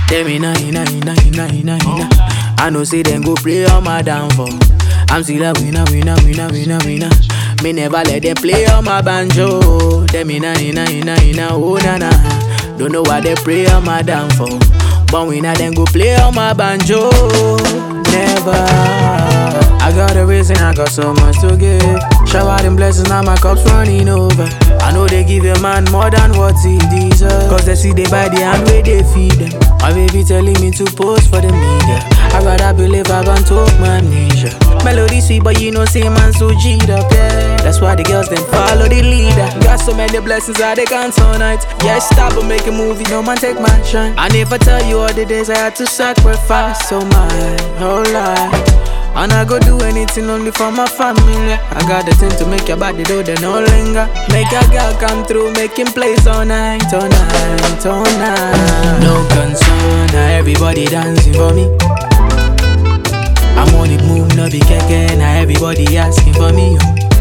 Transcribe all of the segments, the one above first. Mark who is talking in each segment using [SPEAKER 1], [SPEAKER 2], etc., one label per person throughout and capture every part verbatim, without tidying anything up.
[SPEAKER 1] Them inna, inna, inna, inna, inna, inna. I know say them go play on my downfall. I'm still a winner, winner, winner, winner, winner. Me never let them play on my banjo. Them inna, inna, inna, inna, oh na na. Don't know why they pray on my downfall. But winner them go play on my banjo. Never. I got a reason, I got so much to give. Shower them blessings, now my cup's running over. I know they give a man more than what he deserves. Cause they see they buy the hand where they feed them. My baby telling me to post for the media. I gotta believe I can talk my amnesia. Melody sweet, but you know, say man so G'd up, yeah. That's why the girls then follow the leader. Got so many blessings that they can't tonight. Yeah, stop and make a movie, no man take my shine. I never tell you all the days I had to sacrifice so my whole life. And I go do anything only for my family. I got the thing to make your body do the no linger. Make a girl come through, making plays all night, all night, all night. No concern, now everybody dancing for me. I'm on the move, no be keke, now everybody asking for me.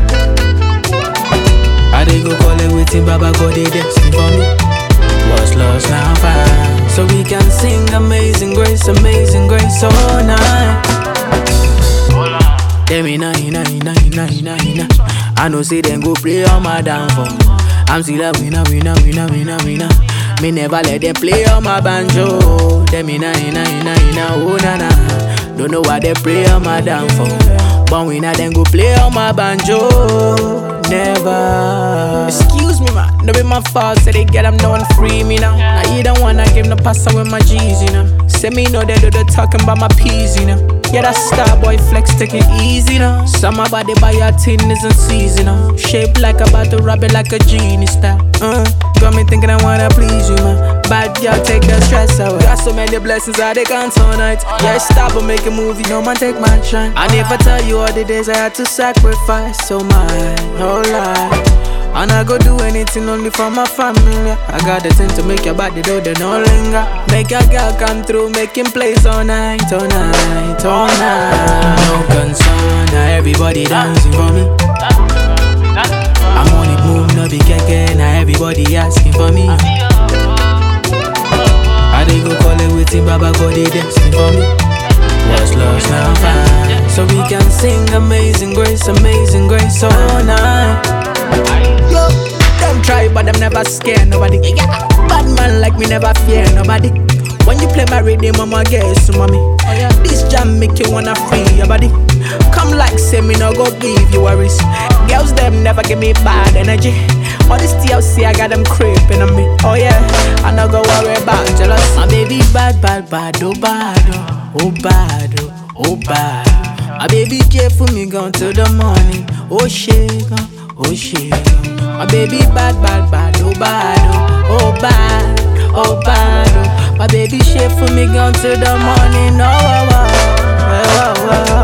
[SPEAKER 1] I dey go call it waiting, Baba God they dancing for me. What's lost now fine, so we can sing Amazing Grace, Amazing Grace all night. Them inna, inna, inna, inna, inna, inna. I know say them go play on my downfall. I'm still a winner, winner, winner, winner, winner. Me never let them play on my banjo. Them inna, inna, inna, inna, oh na na. Don't know why they pray on my downfall. But winner them go play on my banjo. Never. Excuse me man, no be my fault. Say they get them no one free me now. Now you don't wanna give no pass with my G's, you know. Say me know they do the talking about my P's, you know. Yeah, that star boy flex, take it easy now. Some about they buy your tin isn't seasonal. Shaped like about to rub it like a genie style. Uh, got me thinking I wanna please you, man. Bad girl, take the stress away. Got so many blessings that they can't tonight. Yeah, stop and make a movie, no man take my shine. I never tell you all the days I had to sacrifice so my whole life. And I go do anything only for my family. I got the thing to make your body do the no linger. Make a girl come through, making plays all night, all night, all night. No concern, now everybody dancing for me. I'm on the move, no be keke, now everybody asking for me. I dey go call it waiting, Baba God they dancing for me. What's lost now fine, so we can sing Amazing Grace, Amazing Grace all night. Yo, them try but them never scare nobody. Yeah, bad man like me never fear nobody. When you play my rhythm, I'ma guess mommy. This jam make you wanna free your body. Come like say me no go give you worries. Girls them never give me bad energy. All this T L C I got them creeping on me. Oh yeah, I no go worry about jealous. My baby bad, bad, bad, oh bad, oh, oh bad, oh, oh bad. My baby care for me gone till the morning. Oh shit, oh shit. My baby bad, bad, bad, oh bad, oh, oh bad, oh bad, oh. My baby shit for me gone till the morning, oh, oh, oh, oh, oh, oh.